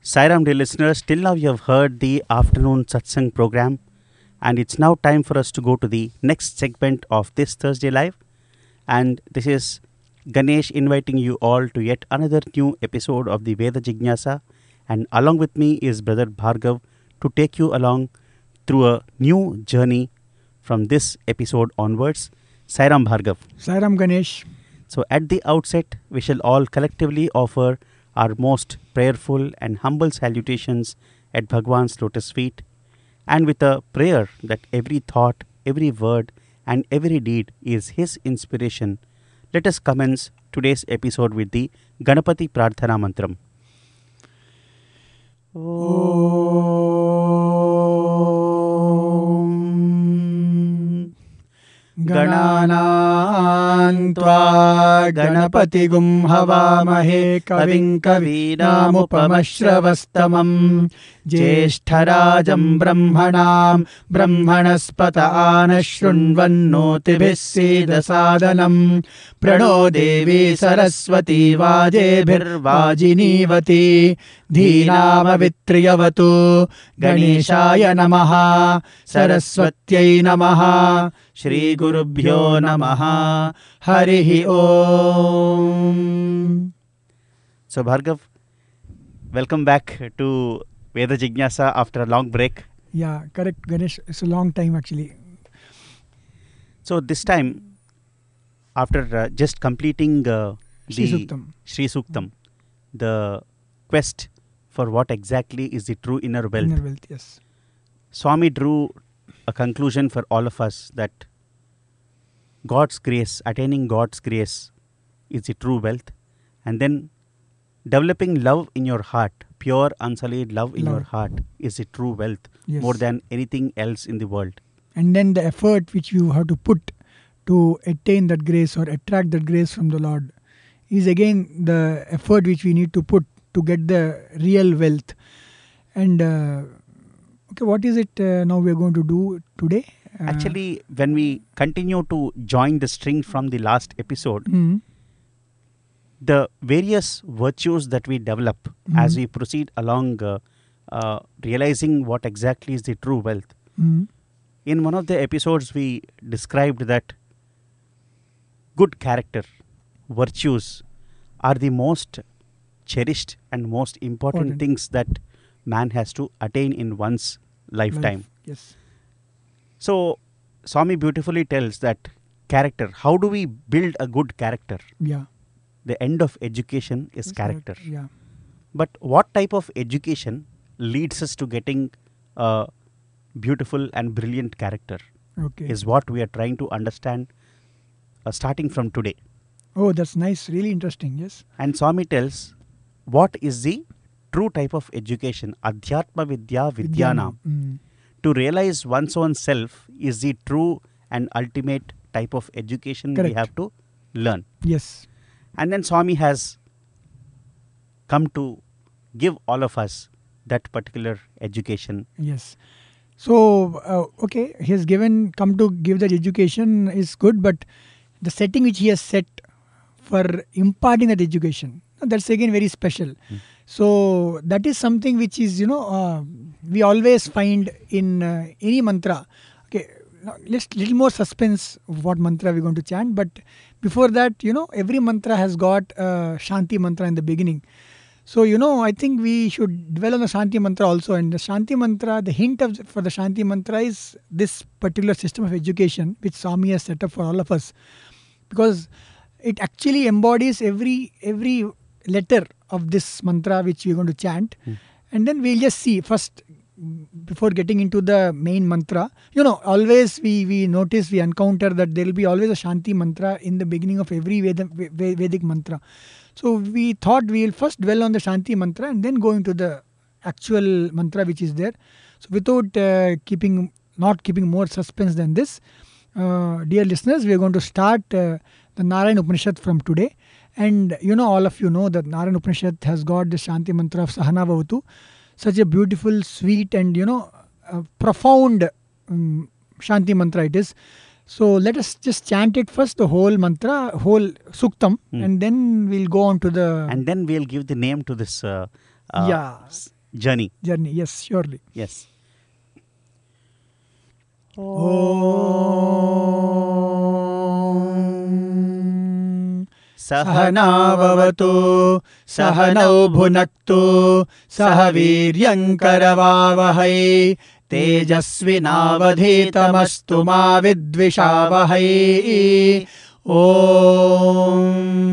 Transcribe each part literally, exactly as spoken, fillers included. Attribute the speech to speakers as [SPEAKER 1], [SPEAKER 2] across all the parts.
[SPEAKER 1] Sairam, dear listeners, till now you have heard the afternoon satsang program, and it's now time for us to go to the next segment of this Thursday Live. And this is Ganesh inviting you all to yet another new episode of the Veda Jignasa. And along with me is Brother Bhargav to take you along through a new journey from this episode onwards. Sairam Bhargav.
[SPEAKER 2] Sairam Ganesh.
[SPEAKER 1] So, at the outset, we shall all collectively offer our most prayerful and humble salutations at Bhagwan's lotus feet, and with a prayer that every thought, every word, and every deed is his inspiration, let us commence today's episode with the Ganapati Prarthana Mantram. Om
[SPEAKER 2] Gananam tva Ganapatigum Havamahe Kavim Kavinamupamashravastamam Jeshtarajam Brahmanam Brahmanaspata Anashrunvannotibhis Sedasadanam Prano Devi Saraswati Vajebhir Vajinivati Dhinamavitriyavatu Ganeshaya Namaha Saraswatyai Namaha Shri Gurubhyo Namaha Harihi Om.
[SPEAKER 1] So, Bhargav, welcome back to Veda Jignasa after a long break.
[SPEAKER 2] Yeah, correct, Ganesh. It's a long time actually.
[SPEAKER 1] So, this time, after uh, just completing uh,
[SPEAKER 2] Shri
[SPEAKER 1] the
[SPEAKER 2] Suktam.
[SPEAKER 1] Shri Suktam, the quest for what exactly is the true inner wealth,
[SPEAKER 2] Inner wealth, yes.
[SPEAKER 1] Swami drew a conclusion for all of us that God's grace, attaining God's grace, is the true wealth, and then developing love in your heart, pure, unsullied love in
[SPEAKER 2] Love.
[SPEAKER 1] your heart, is the true wealth
[SPEAKER 2] Yes.
[SPEAKER 1] more than anything else in the world.
[SPEAKER 2] And then the effort which you have to put to attain that grace or attract that grace from the Lord is again the effort which we need to put to get the real wealth. And uh, okay, what is it uh, now we are going to do today? Uh,
[SPEAKER 1] Actually, when we continue to join the string from the last episode,
[SPEAKER 2] mm,
[SPEAKER 1] the various virtues that we develop
[SPEAKER 2] Mhm.
[SPEAKER 1] as we proceed along uh, uh, realizing what exactly is the true wealth.
[SPEAKER 2] mm,
[SPEAKER 1] In one of the episodes, we described that good character, virtues, are the most cherished and most important
[SPEAKER 2] Important.
[SPEAKER 1] things that man has to attain in one's lifetime.
[SPEAKER 2] life, yes.
[SPEAKER 1] So, Swami beautifully tells that character, how do we build a good character?
[SPEAKER 2] Yeah.
[SPEAKER 1] The end of education is
[SPEAKER 2] Yes,
[SPEAKER 1] character.
[SPEAKER 2] correct. Yeah.
[SPEAKER 1] But what type of education leads us to getting a beautiful and brilliant character
[SPEAKER 2] Okay.
[SPEAKER 1] is what we are trying to understand uh, starting from today.
[SPEAKER 2] Oh, that's nice. Really interesting. Yes.
[SPEAKER 1] And Swami tells what is the true type of education, Adhyatma Vidya Vidyanam.
[SPEAKER 2] Mm.
[SPEAKER 1] To realize one's own self is the true and ultimate type of education we
[SPEAKER 2] Correct.
[SPEAKER 1] have to learn.
[SPEAKER 2] Yes.
[SPEAKER 1] And then Swami has come to give all of us that particular education.
[SPEAKER 2] Yes. So, uh, okay, he has given, come to give that education is good, but the setting which he has set for imparting that education, that's again very special.
[SPEAKER 1] Mm.
[SPEAKER 2] So, that is something which is, you know, uh, we always find in uh, any mantra. Okay, now let's little more suspense of what mantra we're going to chant, but before that, you know, every mantra has got a Shanti mantra in the beginning. So, you know, I think we should dwell on the Shanti mantra also. And the Shanti mantra, the hint of for the Shanti mantra is this particular system of education which Swami has set up for all of us. Because it actually embodies every every letter of this mantra which we're going to chant.
[SPEAKER 1] Hmm.
[SPEAKER 2] And then we'll just see first, before getting into the main mantra, you know, always we, we notice, we encounter that there will be always a Shanti mantra in the beginning of every Veda, Ve- Vedic mantra. So we thought we will first dwell on the Shanti mantra and then go into the actual mantra which is there. So without uh, keeping, not keeping more suspense than this, uh, dear listeners, we are going to start uh, the Narayana Upanishad from today. And you know, all of you know that Narayana Upanishad has got the Shanti mantra of Sahana Bhavatu. Such a beautiful, sweet and, you know, uh, profound um, Shanti mantra it is. So let us just chant it first, the whole mantra, whole suktam,
[SPEAKER 1] Hmm.
[SPEAKER 2] and then we'll go on to the
[SPEAKER 1] And then we'll give the name to this uh, uh,
[SPEAKER 2] yeah
[SPEAKER 1] s- journey.
[SPEAKER 2] journey. Yes, surely.
[SPEAKER 1] Yes.
[SPEAKER 2] Om.
[SPEAKER 1] Sahanavavatu
[SPEAKER 2] सहनौ भुनक्तु सह वीर्यङ्करवावहै तेजस्विनावधीतमस्तु मा विद्विषावहै ॐ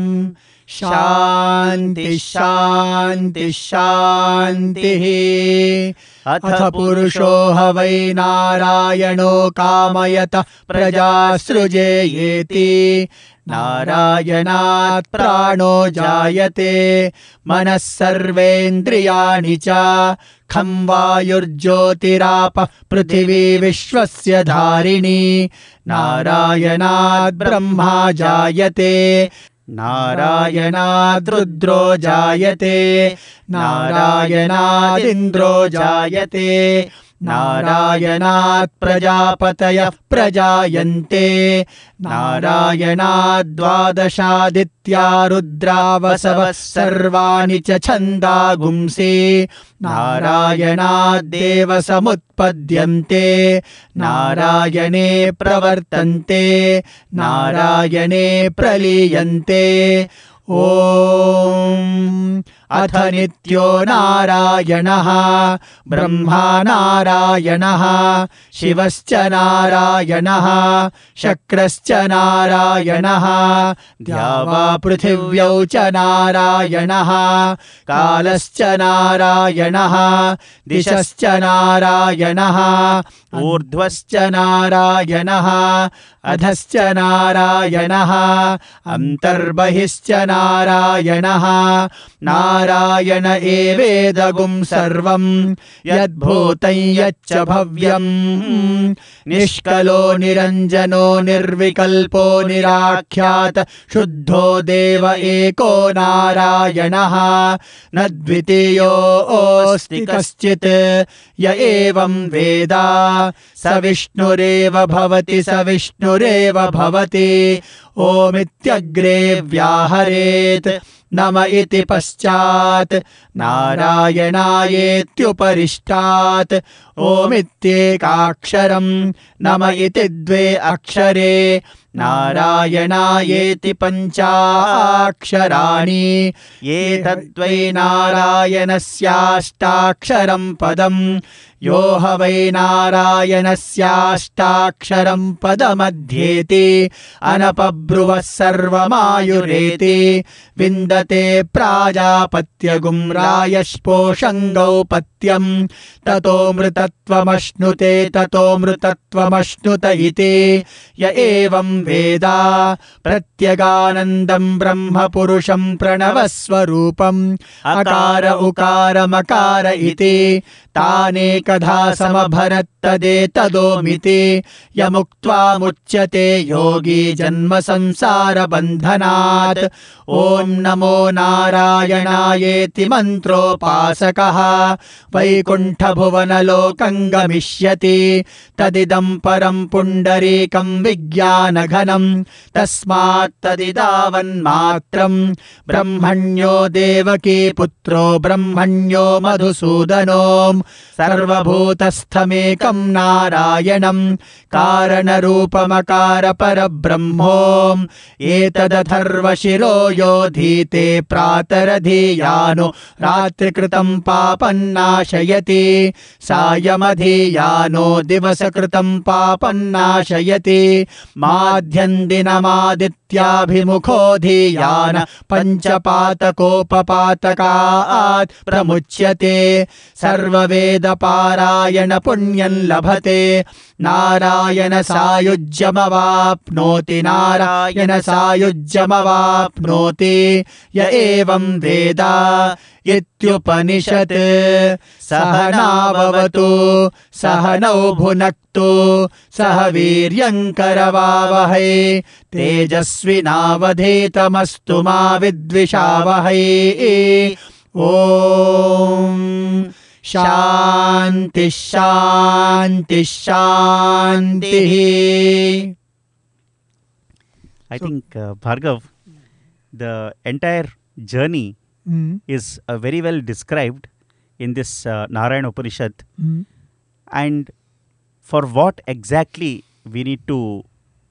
[SPEAKER 2] शान्ति शान्ति शान्तिः अथ पुरुषो ह वै नारायणो कामयतः प्रजासृजेयेति नारायणात् प्राणो जायते मनः सर्वेन्द्रियाणि च खं वायुर्ज्योतिरापः पृथिवी विश्वस्य धारिणी नारायणात् ब्रह्मा जायते नारायणाद् रुद्रो जायते नारायणादिन्द्रो जायते नारायणात् प्रजापतयः प्रजायन्ते नारायणाद्वादशादित्या रुद्रा वसवः सर्वाणि च छन्दागुंसि नारायणाद्देव समुत्पद्यन्ते नारायणे प्रवर्तन्ते नारायणे प्रलीयन्ते ॐ अथ नित्यो नारायणः ब्रह्मा नारायणः शिवश्च नारायणः शक्रश्च नारायणः द्यावा पृथिव्यौ च नारायणः कालश्च नारायणः दिशश्च नारायणः ऊर्ध्वश्च नारायणः अधश्च नारायणः अन्तर्बहिश्च नारायणः नारायण एवेदगुं सर्वं यद्भूतं यच्च भव्यं निष्कलो निरञ्जनो निर्विकल्पो निराख्यात शुद्धो देव एको नारायणः न द्वितीयोऽस्ति कश्चित् य एवं वेद स विष्णुरेव भवति स विष्णुरेव भवति ओमित्यग्रे व्याहरेत् नम इति पश्चात् नारायणायेत्युपरिष्टात् ओमित्येकाक्षरं नम इति द्वे अक्षरे नारायणायेति पञ्चाक्षराणि एतद्वै नारायणस्याष्टाक्षरं पदं यो ह वै नारायणस्याष्टाक्षरं पदमध्येति अनपब्रुवः सर्वमायुरेति विन्दते प्राजापत्यगुं रायस्पोषं गौपत्यं ततो मृतत्वमश्नुते ततो मृतत्वमश्नुत इति य एवं वेद प्रत्यगानन्दं ब्रह्म पुरुषं प्रणवस्वरूपम् अकार उकार मकार इति तानेकधा समभरत्तदेतदोमिति यमुक्त्वा मुच्यते योगी जन्म संसार बन्धनात् ॐ नमो नारायणायेति मन्त्रोपासकः वैकुण्ठभुवनलोकं गमिष्यति तदिदं परं पुण्डरीकं विज्ञानघनं तस्मात् तदिदावन्मात्रं ब्रह्मण्यो देवकी पुत्रो ब्रह्मण्यो मधुसूदनो सर्वभूतस्थमेकं नारायणं कारणरूपमकार परब्रह्मोम् एतदथर्वशिरो योधीते प्रातरधीयानो रात्रिकृतं पापन्नाशयति सायमधीयानो दिवसकृतं पापन्नाशयति माध्यन्दिनमादित्याभिमुखोऽधीयान पञ्चपातकोपपातकात् प्रमुच्यते सर्ववेदपारायण पुण्यं लभते नारायण सायुज्यमवाप्नोति नारायण सायुज्यमवाप्नोति य एवं वेद इत्युपनिषत् सहनाववतु सहनौ भुनक्तु सह वीर्यङ्करवावहै तेजस्विनावधीतमस्तु मा विद्विषावहै ॐ शान्ति शान्ति शान्तिः।
[SPEAKER 1] I
[SPEAKER 2] So-
[SPEAKER 1] think, uh, Bhargav, the entire journey
[SPEAKER 2] Mm,
[SPEAKER 1] is uh, very well described in this uh, Narayana Upanishad.
[SPEAKER 2] mm,
[SPEAKER 1] And for what exactly we need to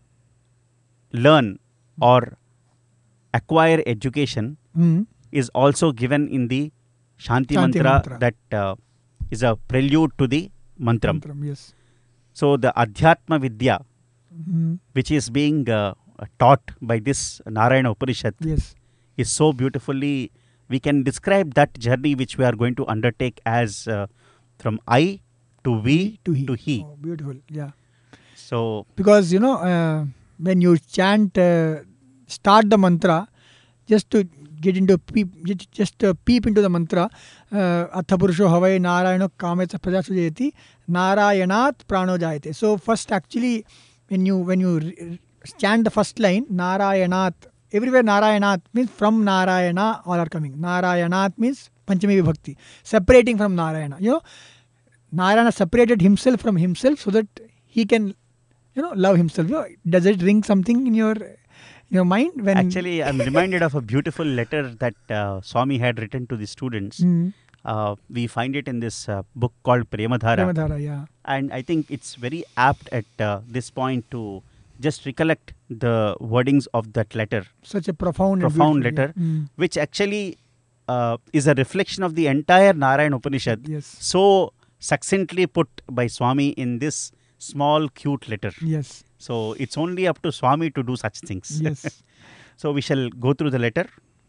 [SPEAKER 1] learn or acquire education
[SPEAKER 2] mm.
[SPEAKER 1] is also given in the Shanti,
[SPEAKER 2] Shanti
[SPEAKER 1] mantra,
[SPEAKER 2] mantra.
[SPEAKER 1] that uh, is a prelude to the mantram.
[SPEAKER 2] Mantram, yes.
[SPEAKER 1] So the Adhyatma Vidya,
[SPEAKER 2] Mm,
[SPEAKER 1] which is being uh, taught by this Narayana Upanishad,
[SPEAKER 2] yes.
[SPEAKER 1] is so beautifully, we can describe that journey which we are going to undertake as uh, from I to we
[SPEAKER 2] to he.
[SPEAKER 1] to he.
[SPEAKER 2] Oh, beautiful. Yeah.
[SPEAKER 1] So,
[SPEAKER 2] Because, you know, uh, when you chant, uh, start the mantra, just to get into peep, ju- just uh, peep into the mantra, uh, Atha Purusho Havai Narayano Kametsa Praja Sujayati Narayanat Prano Jayate. So first, actually, when you when you re- chant the first line, Narayanat, everywhere Narayanat means from Narayana all are coming. Narayanat means Panchami Vibhakti, separating from Narayana. You know, Narayana separated himself from himself so that he can, you know, love himself. You know, does it ring something in your your mind when
[SPEAKER 1] actually, I'm reminded of a beautiful letter that uh, Swami had written to the students.
[SPEAKER 2] Mm,
[SPEAKER 1] Uh, we find it in this uh, book called Premadhara.
[SPEAKER 2] Premadhara, yeah.
[SPEAKER 1] And I think it's very apt at uh, this point to just recollect the wordings of that letter,
[SPEAKER 2] Such a profound, and
[SPEAKER 1] Profound
[SPEAKER 2] beautiful,
[SPEAKER 1] letter.
[SPEAKER 2] Yeah. Mm,
[SPEAKER 1] which actually uh, is a reflection of the entire Narayana Upanishad,
[SPEAKER 2] yes,
[SPEAKER 1] so succinctly put by Swami in this small, cute letter.
[SPEAKER 2] yes,
[SPEAKER 1] So it's only up to Swami to do such things.
[SPEAKER 2] yes.
[SPEAKER 1] So we shall go through the letter.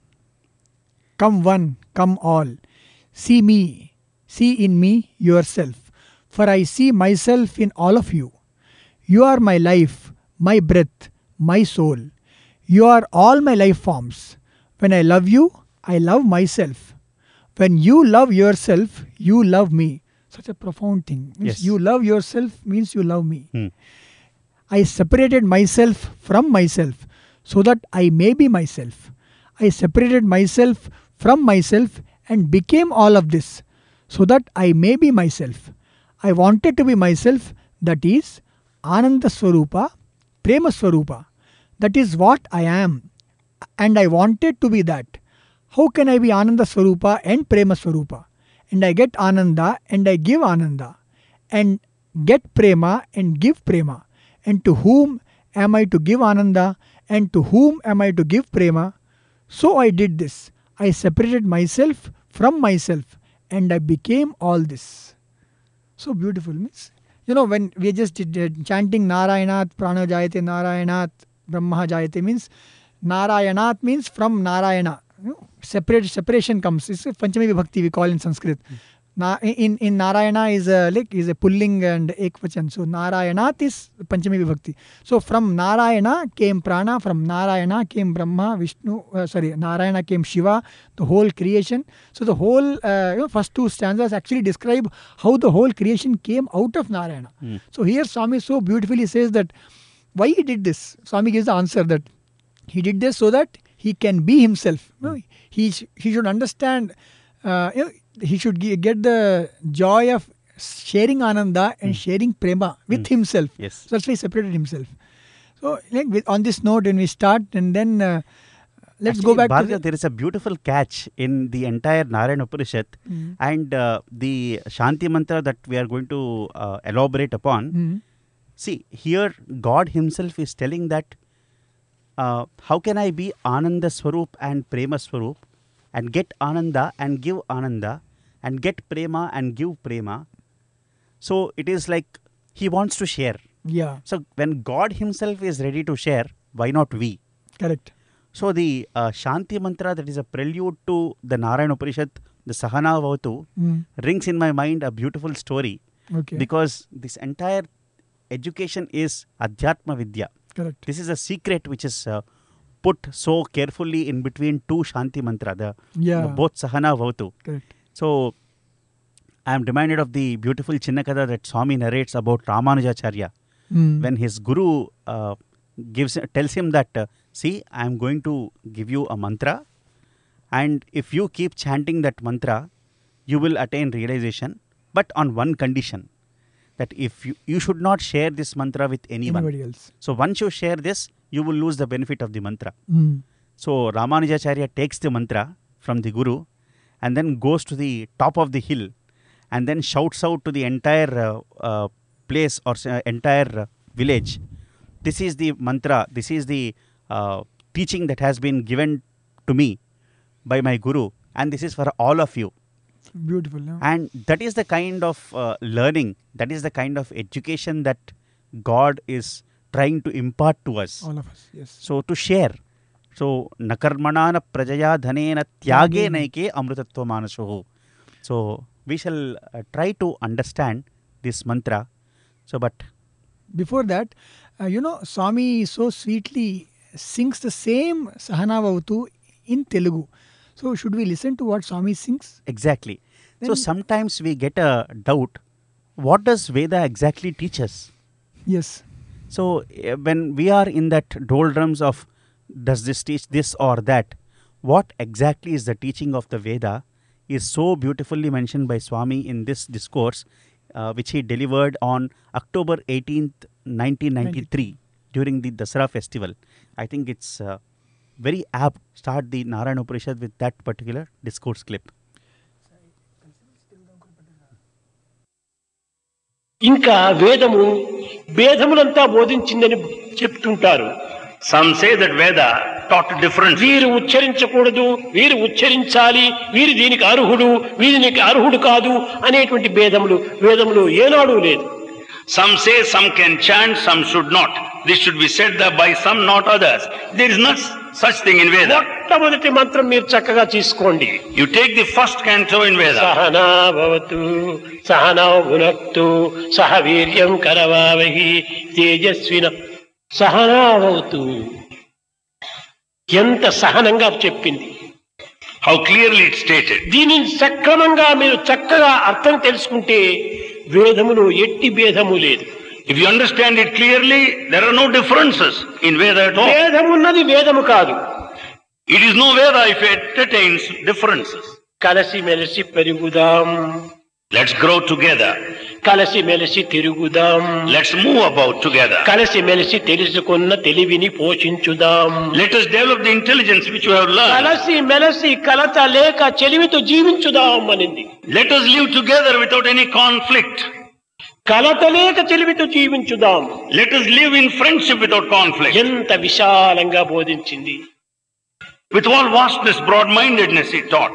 [SPEAKER 2] Come one, come all. See me, see in me yourself. For I see myself in all of you. You are my life, my breath, my soul. You are all my life forms. When I love you, I love myself. When you love yourself, you love me. Such a profound thing. Means
[SPEAKER 1] Yes.
[SPEAKER 2] You love yourself means you love me.
[SPEAKER 1] Hmm.
[SPEAKER 2] I separated myself from myself so that I may be myself. I separated myself from myself and became all of this so that I may be myself. I wanted to be myself, that is Ananda Swarupa, Prema Swarupa. That is what I am. And I wanted to be that. How can I be Ananda Swarupa and Prema Swarupa? And I get Ananda and I give Ananda. And get Prema and give Prema. And to whom am I to give Ananda? And to whom am I to give Prema? So I did this. I separated myself from myself. And I became all this. So beautiful. Means, you know, when we just did, uh, chanting Narayanat, Prana Jayate, Narayanat, Brahma Jayate means Narayanat means from Narayana. You know, separate separation comes. It's a Panchami Vibhakti we call in Sanskrit. Na, in in Narayana is a like is a pulling and ekvachan. So Narayanat is Panchami Vibhakti. So from Narayana came Prana. From Narayana came Brahma, Vishnu. Uh, sorry, Narayana came Shiva. The whole creation. So the whole uh, you know, first two stanzas actually describe how the whole creation came out of Narayana.
[SPEAKER 1] Hmm.
[SPEAKER 2] So here Swami so beautifully says that why he did this. Swami gives the answer that he did this so that he can be himself. You know, he sh- he should understand. Uh, you know, he should ge- get the joy of sharing Ananda and sharing Prema with
[SPEAKER 1] Hmm.
[SPEAKER 2] himself.
[SPEAKER 1] Yes.
[SPEAKER 2] So that's why he separated himself. So like with, on this note, when we start, and then uh, let's
[SPEAKER 1] Actually,
[SPEAKER 2] go back
[SPEAKER 1] Bhargav,
[SPEAKER 2] to the,
[SPEAKER 1] there is a beautiful catch in the entire Narayana Upanishad
[SPEAKER 2] Mm,
[SPEAKER 1] and uh, the Shanti mantra that we are going to uh, elaborate upon.
[SPEAKER 2] mm,
[SPEAKER 1] See, here God Himself is telling that uh, how can I be Ananda Swarup and Prema Swarup and get Ananda and give Ananda and get Prema and give Prema. So it is like He wants to share.
[SPEAKER 2] yeah,
[SPEAKER 1] So when God Himself is ready to share, why not we?
[SPEAKER 2] correct.
[SPEAKER 1] So the uh, Shanti mantra that is a prelude to the Narayana Upanishad, the Sahana Vavatu,
[SPEAKER 2] Mm,
[SPEAKER 1] rings in my mind a beautiful story
[SPEAKER 2] okay,
[SPEAKER 1] because this entire education is Adhyatma Vidya.
[SPEAKER 2] correct.
[SPEAKER 1] This is a secret which is uh, put so carefully in between two Shanti mantra, the,
[SPEAKER 2] Yeah,
[SPEAKER 1] the both Sahana Vavatu.
[SPEAKER 2] correct.
[SPEAKER 1] So I am reminded of the beautiful Chinnakada that Swami narrates about Ramanujacharya
[SPEAKER 2] Mm,
[SPEAKER 1] when his guru uh, gives tells him that uh, see, I am going to give you a mantra, and if you keep chanting that mantra, you will attain realization, but on one condition, that if you, you should not share this mantra with anyone.
[SPEAKER 2] anybody else?
[SPEAKER 1] So once you share this, you will lose the benefit of the mantra.
[SPEAKER 2] Mm.
[SPEAKER 1] So Ramanujacharya takes the mantra from the Guru and then goes to the top of the hill and then shouts out to the entire uh, uh, place or uh, entire uh, village. This is the mantra, this is the uh, teaching that has been given to me by my Guru, and this is for all of you.
[SPEAKER 2] Beautiful. Yeah?
[SPEAKER 1] And that is the kind of uh, learning, that is the kind of education that God is trying to impart to us.
[SPEAKER 2] All of us, yes.
[SPEAKER 1] So to share. So nakarmana na prajaya dhanena tyage naike amrutatva manasho. So we shall uh, try to understand this mantra. So but
[SPEAKER 2] before that, uh, you know, Swami so sweetly sings the same Sahana Vavatu in Telugu. So should we listen to what Swami sings?
[SPEAKER 1] Exactly.
[SPEAKER 2] Then
[SPEAKER 1] so sometimes we get a doubt. What does Veda exactly teach us?
[SPEAKER 2] Yes.
[SPEAKER 1] So uh, when we are in that doldrums of does this teach this or that, what exactly is the teaching of the Veda is so beautifully mentioned by Swami in this discourse, uh, which he delivered on October eighteenth, nineteen ninety-three during the Dasara festival. I think it's uh, very apt. Start the Narayana Upanishad with that particular discourse clip.
[SPEAKER 3] ఇంకా వేదము భేదములంతా బోధించిందని చెప్తుంటారు.
[SPEAKER 4] Some say that Veda taught different.
[SPEAKER 3] వీరు ఉచ్చరించకూడదు, వీరు ఉచ్చరించాలి, వీరు దీనికి అర్హుడు, వీరికి అర్హుడు కాదు అనేటువంటి భేదములు వేదములు ఏనాడు లేదు.
[SPEAKER 4] Some say some can chant, some should not. This should be said by some, not others. There is not such thing in Veda.
[SPEAKER 3] మొట్టమొదటి మంత్రం మీరు చక్కగా తీసుకోండి.
[SPEAKER 4] You take the first canto in Veda.
[SPEAKER 3] Sahana భవతు సహనౌ భునక్తు సహ వీర్యం కరవావహి తేజస్విన సహనా భవతు. ఎంత సహనంగా చెప్పింది.
[SPEAKER 4] How clearly it stated.
[SPEAKER 3] దీనిని సక్రమంగా మీరు చక్కగా అర్థం తెలుసుకుంటే వేదములు ఎట్టి భేదము లేదు.
[SPEAKER 4] If you understand it clearly, there are no differences in Veda at all.
[SPEAKER 3] భేదమున్నది వేదము కాదు.
[SPEAKER 4] It is no Veda if it attains differences.
[SPEAKER 3] కలసి మెలసి పెరుగుదాం.
[SPEAKER 4] Let's grow together.
[SPEAKER 3] కలసి మెలసి తిరుగుదాం.
[SPEAKER 4] Let's move about together.
[SPEAKER 3] కలసి మెలసి తెలుసుకున్న తెలివిని పోషించుదాం.
[SPEAKER 4] Let us develop the intelligence which you have learned.
[SPEAKER 3] కలసి మెలసి కలత లేక చెలిమితో జీవించుదాం అనింది.
[SPEAKER 4] Let us live together without any conflict.
[SPEAKER 3] కలత లేక చెలిమితో జీవించుదాం.
[SPEAKER 4] Let us live in friendship without conflict.
[SPEAKER 3] ఎంత విశాలంగా బోధించింది.
[SPEAKER 4] With all vastness, broad-mindedness he taught.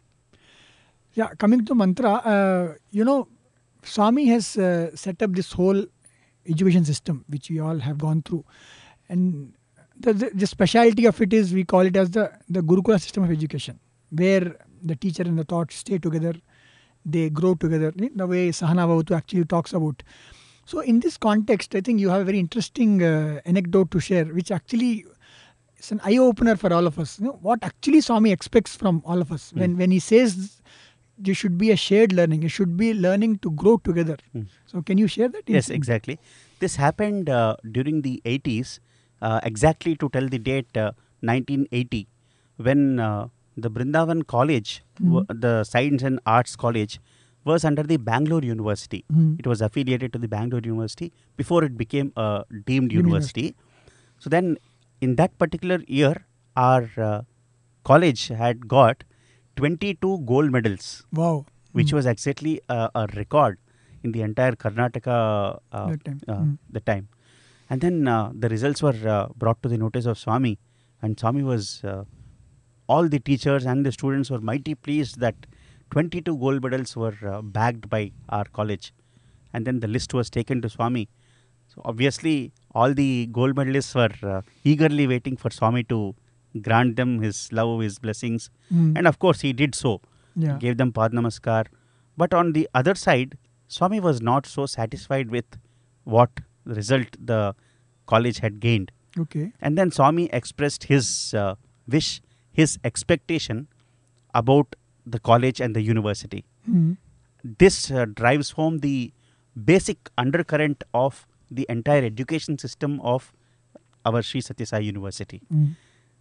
[SPEAKER 2] Yeah, coming to mantra, uh, you know, Swami has uh, set up this whole education system, which we all have gone through. And the, the, the speciality of it is, we call it as the, the Gurukula system of education, where the teacher and the taught stay together, they grow together, the way Sahana Vavatu actually talks about. So in this context, I think you have a very interesting uh, anecdote to share, which actually is an eye-opener for all of us. You know, what actually Swami expects from all of us. Mm. When, when he says you should be a shared learning, you should be learning to grow together. Mm. So can you share that?
[SPEAKER 1] Yes, exactly. This happened uh, during the eighties, uh, exactly to tell the date, uh, nineteen eighty, when uh, the Brindavan College, mm. w- the Science and Arts College, was under the Bangalore University. Mm. It was affiliated to the Bangalore University before it became a deemed, deemed university. university. So then, in that particular year, our uh, college had got twenty-two gold medals.
[SPEAKER 2] Wow.
[SPEAKER 1] Which
[SPEAKER 2] mm.
[SPEAKER 1] was exactly uh, a record in the entire Karnataka uh,
[SPEAKER 2] that time.
[SPEAKER 1] Uh,
[SPEAKER 2] mm.
[SPEAKER 1] the time. And then uh, the results were uh, brought to the notice of Swami, and Swami was, uh, all the teachers and the students were mighty pleased that twenty-two gold medals were uh, bagged by our college. And then the list was taken to Swami. So obviously all the gold medalists were uh, eagerly waiting for Swami to grant them his love, his blessings. Mm. And of course he did so.
[SPEAKER 2] Yeah.
[SPEAKER 1] He gave them Pad Namaskar. But on the other side, Swami was not so satisfied with what result the college had gained.
[SPEAKER 2] Okay.
[SPEAKER 1] And then Swami expressed his uh, wish, his expectation about the college and the university.
[SPEAKER 2] Mm.
[SPEAKER 1] This uh, drives home the basic undercurrent of the entire education system of our Sri Sathya Sai University.
[SPEAKER 2] Mm.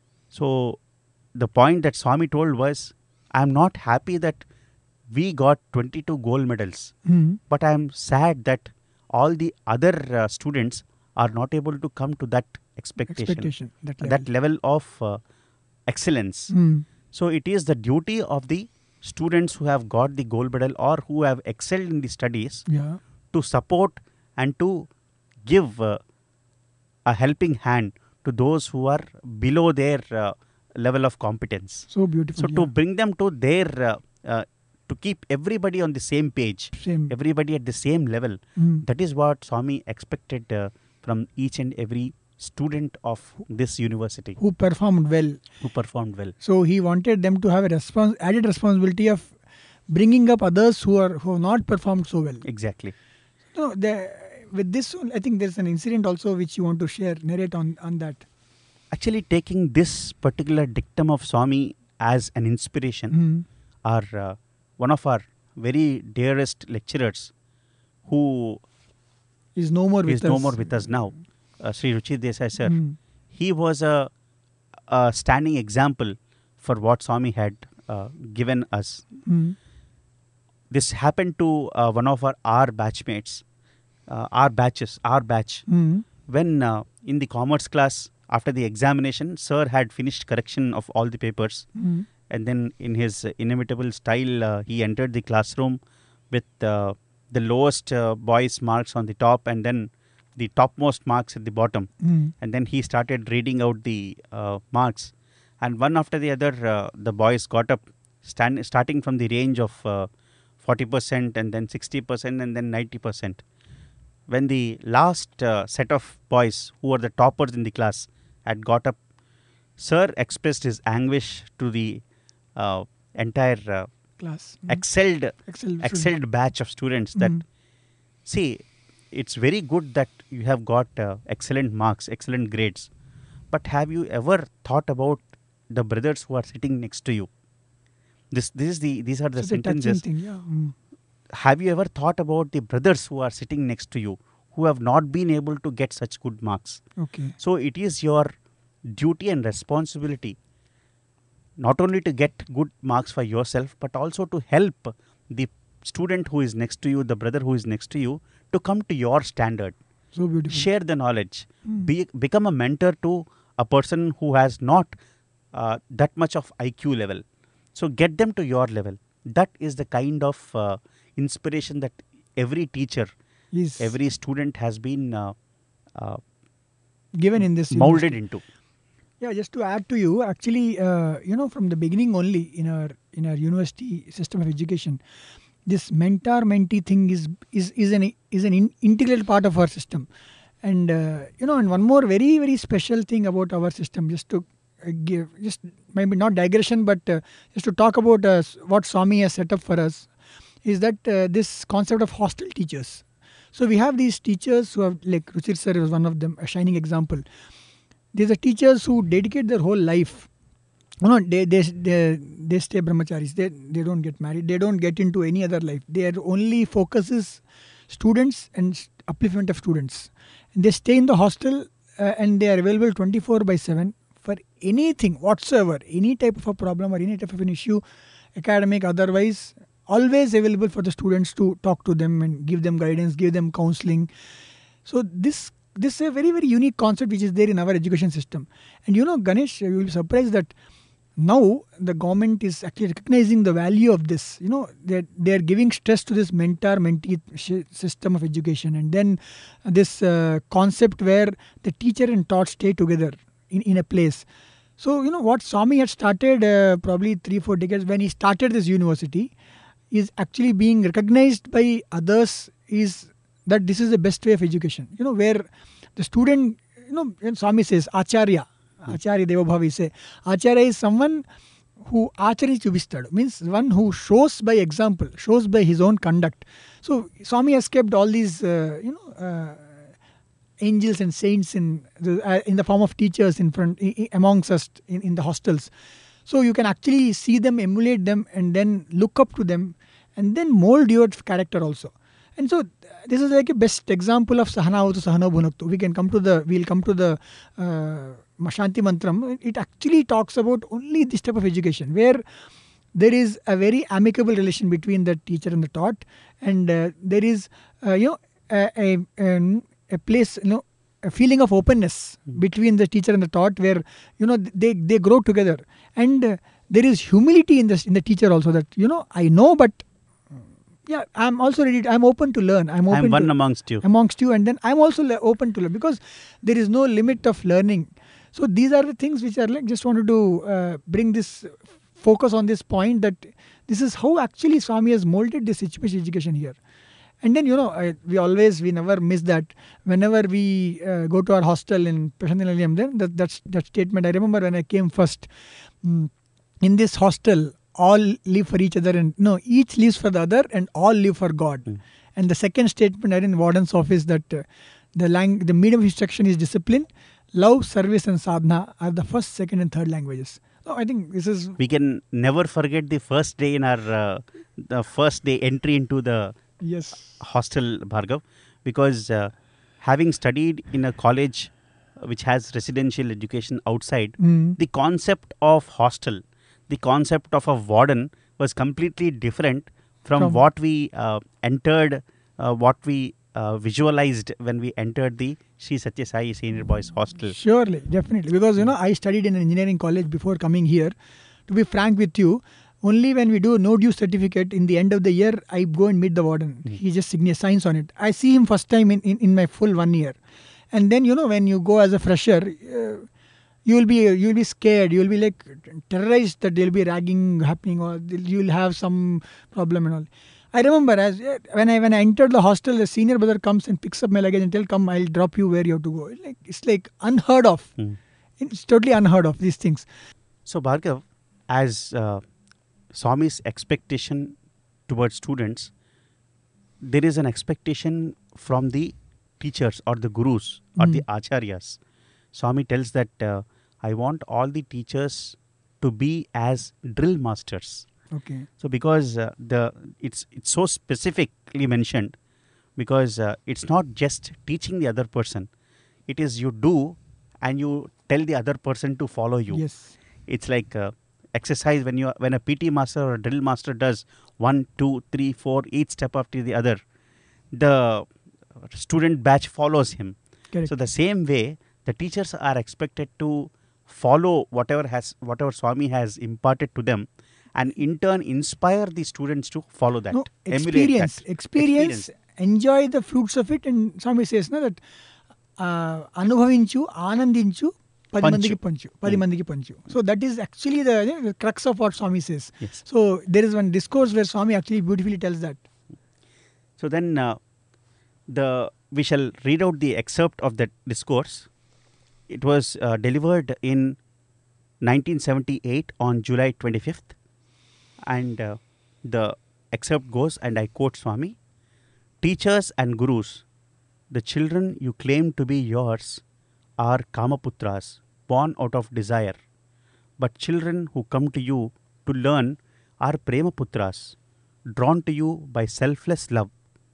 [SPEAKER 1] So the point that Swami told was, I am not happy that we got twenty-two gold medals,
[SPEAKER 2] mm.
[SPEAKER 1] but I am sad that all the other uh, students are not able to come to that expectation,
[SPEAKER 2] Expectation. That level.
[SPEAKER 1] that level of uh, excellence.
[SPEAKER 2] Mm.
[SPEAKER 1] So it is the duty of the students who have got the gold medal or who have excelled in the studies
[SPEAKER 2] Yeah.
[SPEAKER 1] to support and to give uh, a helping hand to those who are below their uh, level of competence.
[SPEAKER 2] So beautiful.
[SPEAKER 1] So
[SPEAKER 2] yeah.
[SPEAKER 1] to bring them to their, uh, uh, to keep everybody on the same page,
[SPEAKER 2] Same.
[SPEAKER 1] everybody at the same level,
[SPEAKER 2] Mm.
[SPEAKER 1] that is what Swami expected uh, from each and every student of this university
[SPEAKER 2] Who performed well.
[SPEAKER 1] who performed well.
[SPEAKER 2] So he wanted them to have a respons- added responsibility of bringing up others who are who have not performed so well.
[SPEAKER 1] Exactly.
[SPEAKER 2] No, the, with this, one, I think there's an incident also which you want to share, narrate on, on that.
[SPEAKER 1] Actually, taking this particular dictum of Swami as an inspiration,
[SPEAKER 2] Mm.
[SPEAKER 1] are uh, one of our very dearest lecturers who
[SPEAKER 2] Is no more with
[SPEAKER 1] is
[SPEAKER 2] us.
[SPEAKER 1] no more with us now, uh, Sri Ruchi Desai sir.
[SPEAKER 2] Mm.
[SPEAKER 1] He was a, a standing example for what Swami had uh, given us.
[SPEAKER 2] Mm.
[SPEAKER 1] This happened to uh, one of our our batchmates, uh, our batches, our batch.
[SPEAKER 2] Mm.
[SPEAKER 1] When uh, in the commerce class, after the examination, sir had finished correction of all the papers,
[SPEAKER 2] Mm.
[SPEAKER 1] and then in his uh, inimitable style, uh, he entered the classroom with uh, the lowest uh, boys' marks on the top, and then the topmost marks at the bottom.
[SPEAKER 2] Mm.
[SPEAKER 1] And then he started reading out the uh, marks, and one after the other, uh, the boys got up, stand, starting from the range of uh, forty percent, and then sixty percent, and then ninety percent. When the last uh, set of boys, who were the toppers in the class, had got up, sir expressed his anguish to the uh, entire uh,
[SPEAKER 2] Class. Mm.
[SPEAKER 1] excelled
[SPEAKER 2] Excel.
[SPEAKER 1] excelled batch of students that,
[SPEAKER 2] Mm.
[SPEAKER 1] see, it's very good that you have got uh, excellent marks, excellent grades, but have you ever thought about the brothers who are sitting next to you? This, this is the, these are the
[SPEAKER 2] Such a touching
[SPEAKER 1] sentences.
[SPEAKER 2] thing, yeah. Mm.
[SPEAKER 1] Have you ever thought about the brothers who are sitting next to you, who have not been able to get such good marks?
[SPEAKER 2] Okay.
[SPEAKER 1] So it is your duty and responsibility not only to get good marks for yourself, but also to help the student who is next to you, the brother who is next to you, to come to your standard.
[SPEAKER 2] So beautiful.
[SPEAKER 1] Share the knowledge.
[SPEAKER 2] Mm.
[SPEAKER 1] Be, become a mentor to a person who has not uh, that much of I Q level. So get them to your level. That is the kind of uh, inspiration that every teacher,
[SPEAKER 2] Is
[SPEAKER 1] every student has been uh, uh,
[SPEAKER 2] given in this
[SPEAKER 1] molded
[SPEAKER 2] university.
[SPEAKER 1] into.
[SPEAKER 2] Yeah, just to add to you, actually, uh, you know, from the beginning only in our in our university system of education, this mentor-mentee thing is is is an is an in, integral part of our system, and uh, you know, and one more very very special thing about our system, just to uh, give, just maybe not digression, but uh, just to talk about uh, what Swami has set up for us, is that uh, this concept of hostel teachers. So we have these teachers who have, like Ruchir sir was one of them, a shining example. These are teachers who dedicate their whole life. You know, they they they, they stay brahmacharis. They they don't get married. They don't get into any other life. Their only focus is students and upliftment of students. And they stay in the hostel uh, and they are available twenty-four by seven for anything whatsoever, any type of a problem or any type of an issue, academic, otherwise, always available for the students to talk to them and give them guidance, give them counseling. So this this is a very, very unique concept which is there in our education system. And you know, Ganesh, you will be surprised that now the government is actually recognizing the value of this. You know, they're, they're giving stress to this mentor-mentee sh- system of education. And then this uh, concept where the teacher and taught stay together in, in a place. So, you know, what Swami had started uh, probably three, four decades when he started this university is actually being recognized by others, is that this is the best way of education. You know, where the student, you know, when Swami says, Acharya, Acharya Devabhavi say, Acharya is someone who Acharya Chubistadu, means one who shows by example, shows by his own conduct. So Swami has kept all these, uh, you know, uh, angels and saints in the, uh, in the form of teachers in front, I- I- amongst us in, in the hostels. So you can actually see them, emulate them, and then look up to them, and then mold your character also. And so uh, this is like a best example of Sahanavatu Sahano Bhunaktu. We can come to the, we'll come to the uh, Shanti Mantram. It actually talks about only this type of education where there is a very amicable relation between the teacher and the taught, and uh, there is, uh, you know, a, a, an- a place, you know, a feeling of openness
[SPEAKER 1] Mm.
[SPEAKER 2] between the teacher and the taught, where you know they they grow together, and uh, there is humility in this in the teacher also, that you know I know, but yeah, I'm also ready. To, I'm open to learn. I'm open
[SPEAKER 1] I'm one
[SPEAKER 2] to,
[SPEAKER 1] amongst you.
[SPEAKER 2] amongst you, and then I'm also le- open to learn, because there is no limit of learning. So these are the things which are like, just wanted to uh, bring this focus on this point, that this is how actually Swami has molded this situation education here. And then you know I, we always we never miss that whenever we uh, go to our hostel in Prashanthi, then that that's, that statement I remember when I came first. Mm, in this hostel, all live for each other, and no, each lives for the other, and all live for God.
[SPEAKER 1] Mm.
[SPEAKER 2] And the second statement I read in warden's office, that uh, the lang- the medium of instruction is discipline, love, service, and sadhana are the first, second, and third languages. So I think this is
[SPEAKER 1] We can never forget the first day in our uh, the first day entry into the
[SPEAKER 2] yes,
[SPEAKER 1] hostel, Bhargav, because uh, having studied in a college uh, which has residential education outside,
[SPEAKER 2] mm,
[SPEAKER 1] the concept of hostel, the concept of a warden was completely different from,
[SPEAKER 2] From-
[SPEAKER 1] what we uh, entered, uh, what we uh, visualized when we entered the Sri Satya Sai Senior Boys Hostel.
[SPEAKER 2] surely, definitely, because you know I studied in an engineering college before coming here. To be frank with you, only when we do no due certificate in the end of the year, I go and meet the warden.
[SPEAKER 1] Mm.
[SPEAKER 2] He just sign- signs on it. I see him first time in, in, in my full one year. And then, you know, when you go as a fresher, uh, you will be you will be scared. You will be like terrorized that there will be ragging happening, or you will have some problem and all. I remember as when I when I entered the hostel, the senior brother comes and picks up my luggage and tell, "Come, I'll drop you where you have to go." It's like it's like unheard of.
[SPEAKER 1] Mm.
[SPEAKER 2] It's totally unheard of, these things.
[SPEAKER 1] So, Bhargav, as uh, Swami's expectation towards students, there is an expectation from the teachers or the gurus or the
[SPEAKER 2] Mm.
[SPEAKER 1] acharyas. Swami tells that uh, I want all the teachers to be as drill masters.
[SPEAKER 2] Okay.
[SPEAKER 1] So, because uh, the it's it's so specifically mentioned, because uh, it's not just teaching the other person, it is you do and you tell the other person to follow you.
[SPEAKER 2] Yes.
[SPEAKER 1] It's like uh, exercise when you when a P T master or a drill master does one, two, three, four, each step after the other, the student batch follows him.
[SPEAKER 2] Correct.
[SPEAKER 1] So the same way, the teachers are expected to follow whatever has whatever Swami has imparted to them, and in turn inspire the students to follow that.
[SPEAKER 2] No,
[SPEAKER 1] emulate
[SPEAKER 2] experience,
[SPEAKER 1] that.
[SPEAKER 2] experience, enjoy the fruits of it. And Swami says no, that uh, అనుభవించు ఆనందించు పది
[SPEAKER 1] Panchu.
[SPEAKER 2] మందికి పంచు పది
[SPEAKER 1] Mm.
[SPEAKER 2] మందికి పంచు. So that is actually the, you know, the crux of what Swami says.
[SPEAKER 1] Yes.
[SPEAKER 2] So there is one discourse where Swami actually beautifully tells that.
[SPEAKER 1] So then uh, the we shall read out the excerpt of that discourse. It was uh, delivered in nineteen seventy-eight on July twenty-fifth, and uh, the excerpt goes, and I quote Swami: "Teachers and gurus, the children you claim to be yours are kamaputras, born out of desire. But children who come to you to learn are premaputras, drawn to you by selfless love.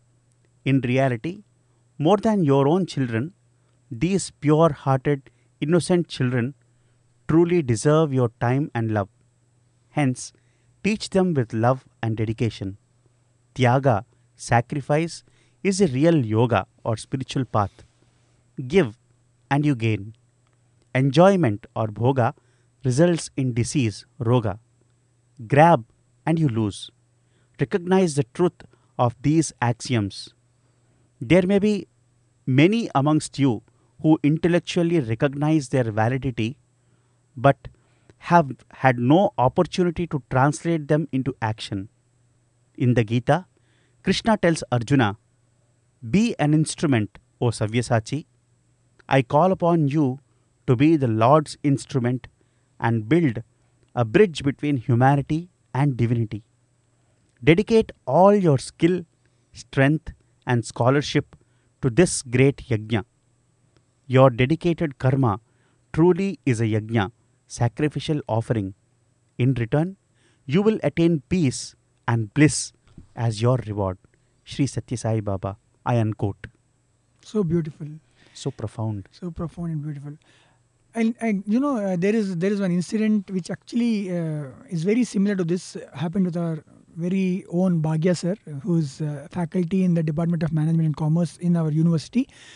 [SPEAKER 1] In reality, more than your own children, these pure-hearted, innocent children truly deserve your time and love. Hence, teach them with love and dedication. Tyaga, sacrifice, is a real yoga or spiritual path. Give and you gain. Enjoyment or bhoga results in disease, roga. Grab and you lose. Recognize the truth of these axioms. There may be many amongst you who intellectually recognize their validity but have had no opportunity to translate them into action. In the Gita, Krishna tells Arjuna, "Be an instrument, O Savyasachi. I call upon you to be the Lord's instrument and build a bridge between humanity and divinity. Dedicate all your skill, strength, and scholarship to this great yajna. Your dedicated karma truly is a yajna, sacrificial offering. In return, you will attain peace and bliss as your reward." Sri Satya Sai Baba. I unquote.
[SPEAKER 2] So beautiful.
[SPEAKER 1] So profound.
[SPEAKER 2] So profound and beautiful. And, and you know, uh, there is there is one incident which actually uh, is very similar to this. uh, Happened with our very own Bhagya sir, who's uh, faculty in the Department of Management and Commerce in our university.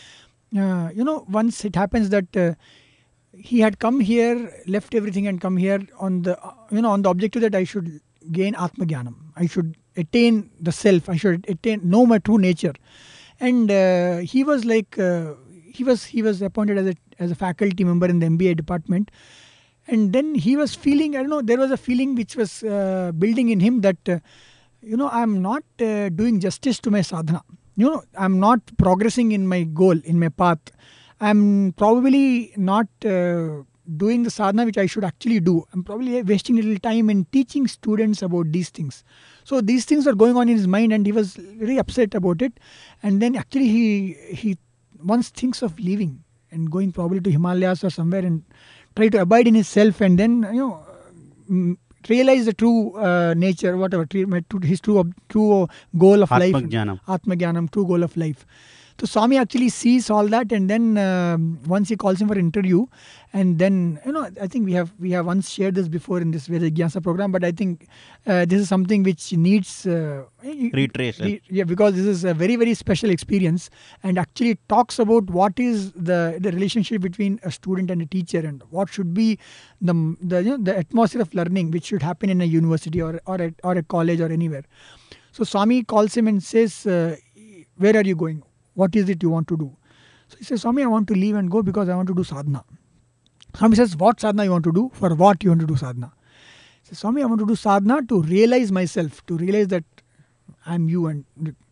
[SPEAKER 2] uh, you know, once it happens that uh, he had come here, left everything and come here on the, uh, you know, on the objective that I should gain Atmagyanam. I should attain the self. I should attain, know my true nature. And uh, he was like, uh, he was he was appointed as a as a faculty member in the M B A department. And then he was feeling, I don't know, there was a feeling which was uh, building in him that, uh, you know, I'm not uh, doing justice to my sadhana. You know, I'm not progressing in my goal, in my path. I'm probably not uh, doing the sadhana which I should actually do. I'm probably wasting a little time in teaching students about these things. So these things were going on in his mind and he was very upset about it. And then actually he, he once thinks of leaving and going probably to Himalayas or somewhere and try to abide in his self and then, you know, mm, realize the true uh, nature, whatever, his true true goal of life.
[SPEAKER 1] Atmagyanam.
[SPEAKER 2] Atmagyanam, true goal of life. So Swami actually sees all that, and then um, once he calls him for interview, and then, you know, I think we have we have once shared this before in this Veda Jnasa program, but I think uh, this is something which needs uh,
[SPEAKER 1] reiteration.
[SPEAKER 2] Re, yeah, because this is a very very special experience, and actually it talks about what is the the relationship between a student and a teacher, and what should be the the you know, the atmosphere of learning which should happen in a university or or a, or a college or anywhere. So Swami calls him and says, uh, "Where are you going? What is it you want to do?" So he says, "Swami, I want to leave and go because I want to do sadhana." Swami says, "What sadhana you want to do? For what you want to do sadhana?" He says, "Swami, I want to do sadhana to realize myself, to realize that I'm you." And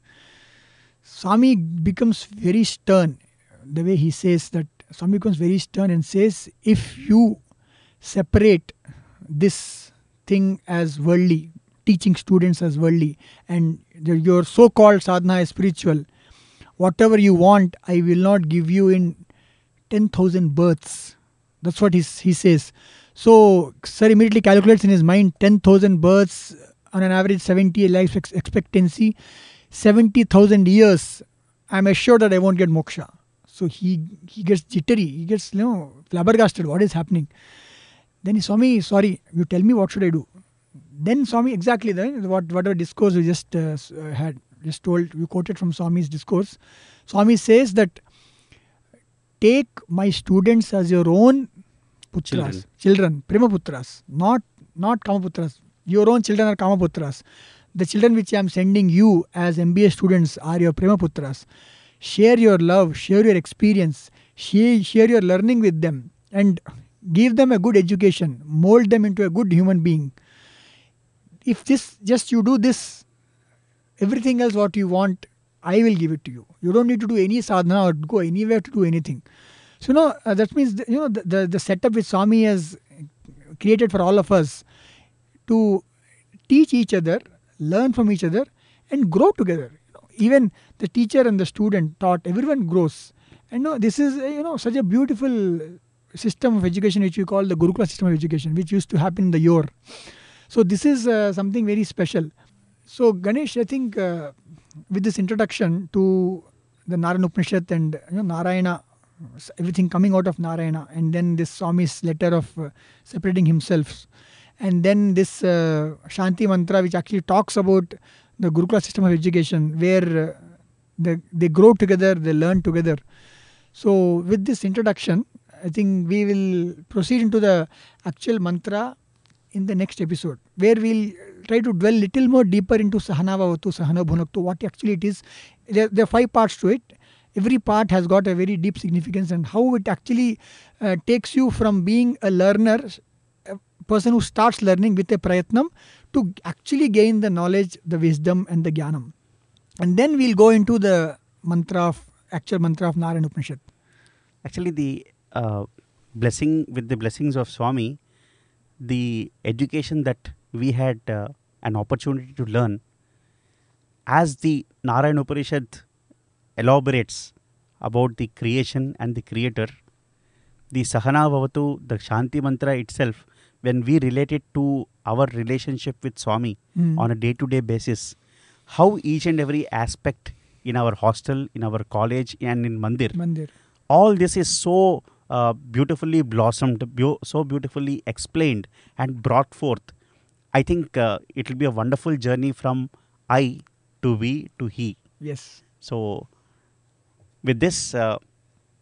[SPEAKER 2] Swami becomes very stern. The way he says that, Swami becomes very stern and says, if you separate this thing as worldly, teaching students as worldly, and your so-called sadhana is spiritual, whatever you want, I will not give you in ten thousand births. That's what he's, he says. So, sir immediately calculates in his mind ten thousand births on an average seventy life ex- expectancy, seventy thousand years. I'm assured that I won't get moksha. So, he he gets jittery. He gets, you know, flabbergasted. What is happening? Then he, Swami, sorry, you tell me what should I do? Then Swami, exactly the, what whatever discourse we just uh, had. Just told, you quoted from Swami's discourse. Swami says that take my students as your own putras, children, children prema putras, not not kama putras. Your own children are kama putras. The children which I am sending you as M B A students are your prema putras. Share your love, share your experience, share, share your learning with them, and give them a good education, mold them into a good human being. If this just you do this, everything else what you want, I will give it to you. You don't need to do any sadhana or go anywhere to do anything. So, you know, uh, that means, you know, the, the, the setup which Swami has created for all of us to teach each other, learn from each other, and grow together. You know, even the teacher and the student taught, everyone grows. And you know, this is, you know, such a beautiful system of education which we call the Gurukula system of education, which used to happen in the Yor. So, this is uh, something very special. So, Ganesh, I think uh, with this introduction to the Narayana Upanishad and, you know, Narayana, everything coming out of Narayana, and then this Swami's letter of uh, separating himself, and then this uh, Shanti Mantra, which actually talks about the Gurukula system of education, where uh, they, they grow together, they learn together. So, with this introduction, I think we will proceed into the actual mantra in the next episode, where we'll try to dwell little more deeper into Sahana Bhavatu, Sahana Bhunaktu, what actually it is. There, there are five parts to it. Every part has got a very deep significance, and how it actually uh, takes you from being a learner, a person who starts learning with a prayatnam, to actually gain the knowledge, the wisdom and the jnanam. And then we'll go into the mantra of, actual mantra of Narayana Upanishad.
[SPEAKER 1] Actually, the uh, blessing, with the blessings of Swami, the education that we had uh, an opportunity to learn, as the Narayana Upanishad elaborates about the creation and the creator, the Sahana Bhavatu, the Shanti Mantra itself, when we relate it to our relationship with Swami mm. on a day-to-day basis, how each and every aspect in our hostel, in our college and in Mandir,
[SPEAKER 2] Mandir.
[SPEAKER 1] all this is so uh, beautifully blossomed, bu- so beautifully explained and brought forth. I think uh, it will be a wonderful journey from I to we to he.
[SPEAKER 2] Yes.
[SPEAKER 1] So, with this, uh,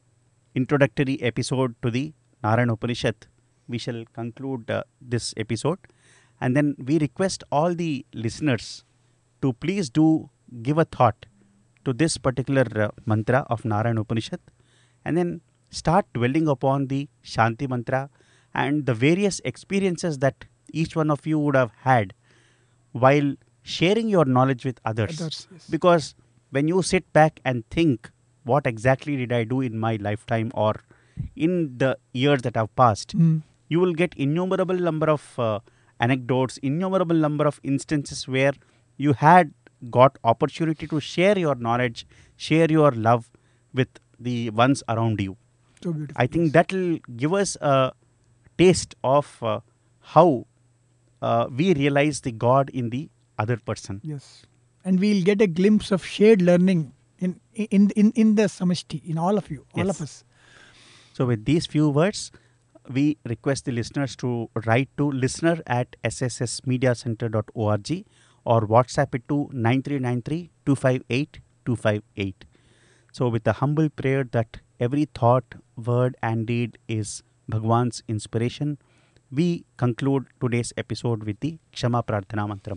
[SPEAKER 1] introductory episode to the Narayana Upanishad, we shall conclude uh, this episode. And then we request all the listeners to please do give a thought to this particular uh, mantra of Narayana Upanishad, and then start dwelling upon the Shanti mantra and the various experiences that each one of you would have had while sharing your knowledge with others.
[SPEAKER 2] Others, yes.
[SPEAKER 1] Because when you sit back and think, what exactly did I do in my lifetime or in the years that have passed,
[SPEAKER 2] Mm.
[SPEAKER 1] you will get innumerable number of uh, anecdotes, innumerable number of instances where you had got opportunity to share your knowledge, share your love with the ones around you.
[SPEAKER 2] So beautiful.
[SPEAKER 1] I think
[SPEAKER 2] yes.
[SPEAKER 1] that will give us a taste of uh, how uh, we realize the God in the other person.
[SPEAKER 2] Yes. And we'll get a glimpse of shared learning in in in, in the samashti, in all of you, all
[SPEAKER 1] Yes.
[SPEAKER 2] of us.
[SPEAKER 1] So with these few words, we request the listeners to write to listener at s s s media center dot org or WhatsApp it to nine three nine three, two five eight, two five eight. So with a humble prayer that every thought, word and deed is Bhagwan's inspiration, we conclude today's episode with the Kshama Prarthana Mantram.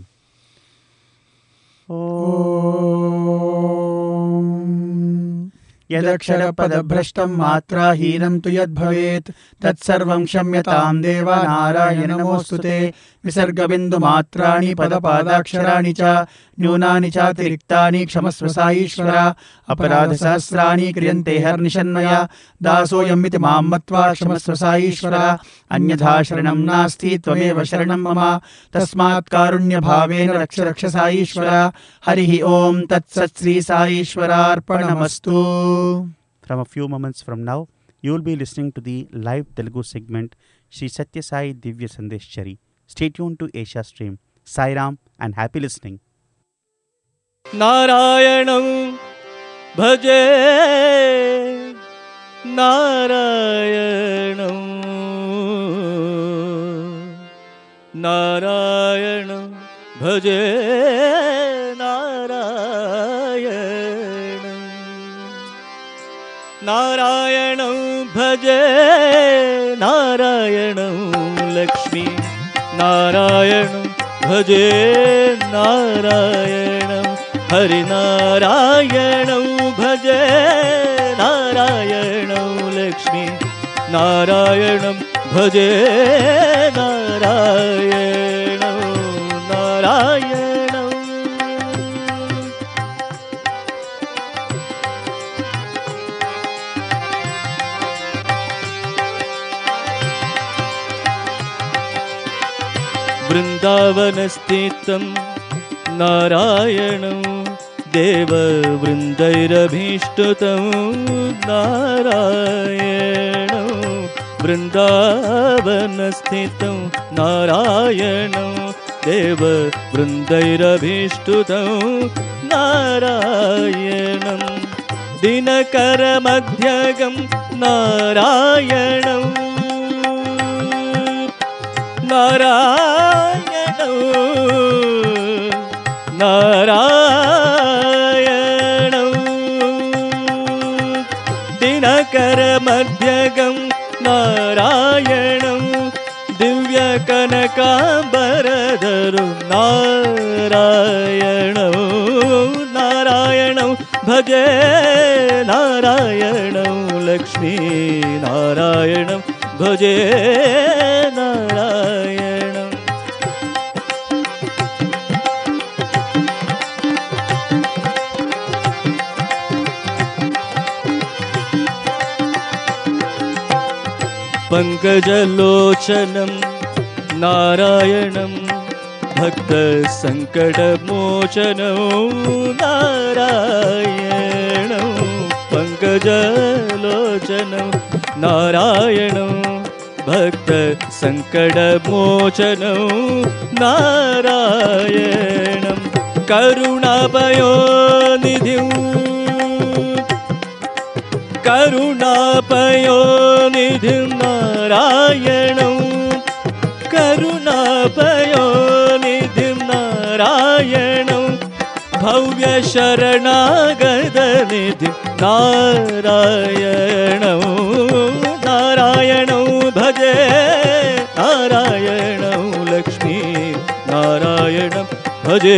[SPEAKER 2] Om. यदक्षरपदभ्रष्टं मात्राहीनं तु यद्भवेत् तत्सर्वं क्षम्यतां देव नारायण नमोऽस्तुते विसर्गबिन्दुमात्राणि पदपादाक्षराणि च न्यूनानि चातिरिक्तानि क्षमस्व साईश्वर अपराधसहस्राणि क्रियन्ते हर्निशन्मया दासोऽयमिति मां मत्वा क्षमस्व साईश्वर अन्यथा शरणं नास्ति त्वमेव शरणं मम तस्मात् कारुण्यभावेन रक्ष रक्ष साईश्वर हरिः ओं तत्सत् Shri साईश्वरार्पणमस्तु.
[SPEAKER 1] From a few moments from now, you will be listening to the live Telugu segment Shri Satya Sai Divya Sandesh Chari. Stay tuned to Asia Stream. Sai Ram and happy listening.
[SPEAKER 5] नारायणं भजे नारायणं नारायणं भजे नारायणं नारायणं भजे नारायणं लक्ष्मी नारायणं भजे नारायणं हरिनारायणं भजे नारायणं लक्ष्मी नारायणं भजे नारायणं नारायणं वृन्दावनस्थितं नारायणं देववृन्दैरभीष्टुतं नारायणं वृन्दावनस्थितं नारायणं देववृन्दैरभीष्टुतं नारायणं दिनकरमध्यगं नारायणं नारायणं नारायणं दिनकरमध्यगं नारायणं दिव्यकनकाम्बरधरं नारायणं नारायणं भजे नारायणं लक्ष्मी नारायणं भजे नारायणं पङ्कजलोचनं नारायणं भक्तसङ्कटमोचनं नारायणं पङ्कजलोचनं नारायणं भक्तसङ्कटमोचनं नारायणं करुणापयोनिधिं करुणापयोनिधिं नारायणं करुणापयोनिधिं नारायणं भव्यशरणागतनिधिं नारायणं भजे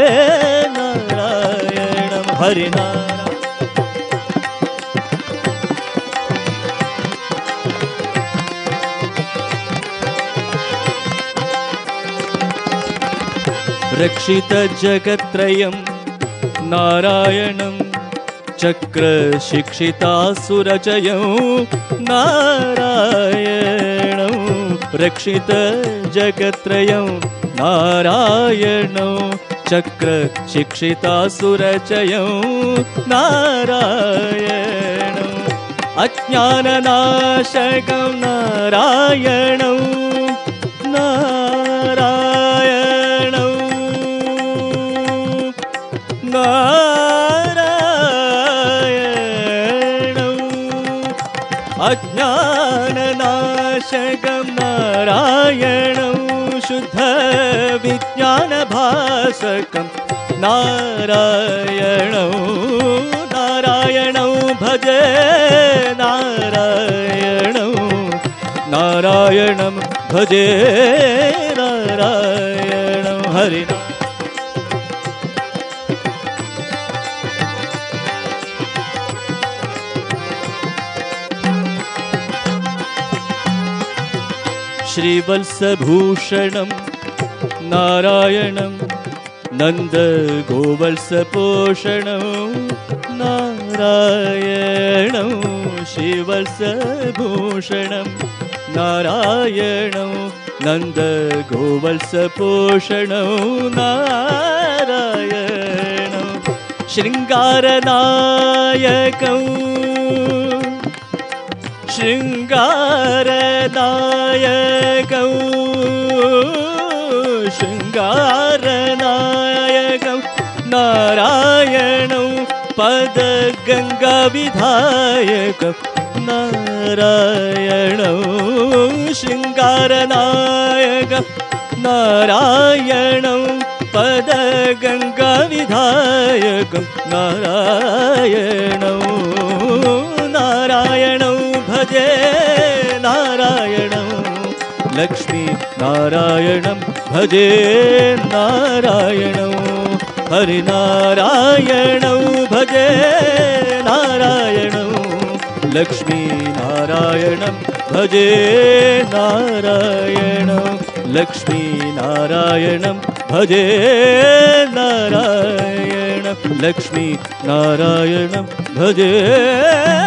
[SPEAKER 5] नारायणं हरिनारायणम् रक्षितजगत्त्रयं नारायणं चक्रशिक्षितासुरजयं नारायणं रक्षितजगत्त्रयं नारायणं चक्रशिक्षितासुरजयं नारायणम् अज्ञाननाशकं नारायणं नारायणं नारायणं अज्ञाननाशकं नारायणं शुद्धविज्ञानभासकं नारायणं नारायणं भजे नारायणं नारायणं भजे नारायणं हरिनारायणं श्रीवत्सभूषणं नारायणं नन्दगोवत्सपोषणं नारायणं श्रीवत्सभूषणं नारायणं नन्दगोवत्सपोषणं नारायणं शृङ्गारनायकं शृङ्गारनायकं शृङ्गारनायकं नारायणं पदगङ्गाविधायकं नारायणं शृङ्गारनायकं नारायणं पदगङ्गाविधायकं नारायणं नारायणं भजे नारायणं लक्ष्मी नारायणं भजे नारायणं हरिनारायणं भजे नारायणं लक्ष्मी नारायणं भजे नारायणं लक्ष्मी नारायणं भजे नारायणं लक्ष्मी नारायणं भजे